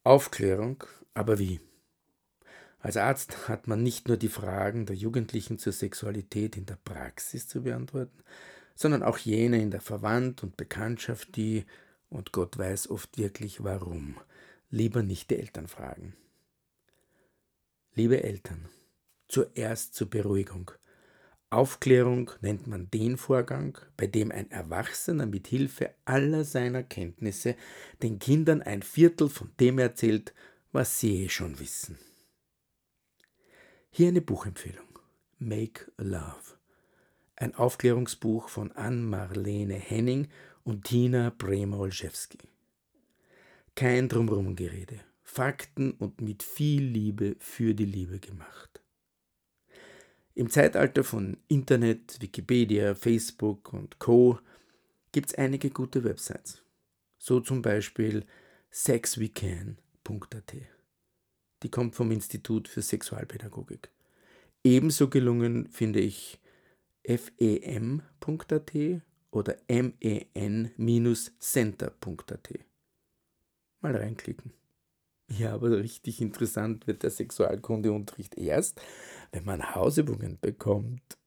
Aufklärung, aber wie? Als Arzt hat man nicht nur die Fragen der Jugendlichen zur Sexualität in der Praxis zu beantworten, sondern auch jene in der Verwandt und Bekanntschaft, die, und Gott weiß oft wirklich warum, lieber nicht die Eltern fragen. Liebe Eltern, zuerst zur Beruhigung. Aufklärung nennt man den Vorgang, bei dem ein Erwachsener mit Hilfe aller seiner Kenntnisse den Kindern ein Viertel von dem erzählt, was sie schon wissen. Hier eine Buchempfehlung. Make Love. Ein Aufklärungsbuch von Ann-Marlene Henning und Tina Premolschewski. Kein Drumrumgerede. Fakten und mit viel Liebe für die Liebe gemacht. Im Zeitalter von Internet, Wikipedia, Facebook und Co. gibt es einige gute Websites. So zum Beispiel sexwecan.at. Die kommt vom Institut für Sexualpädagogik. Ebenso gelungen finde ich fem.at oder men-center.at. Mal reinklicken. Ja, aber richtig interessant wird der Sexualkundeunterricht erst, wenn man Hausübungen bekommt.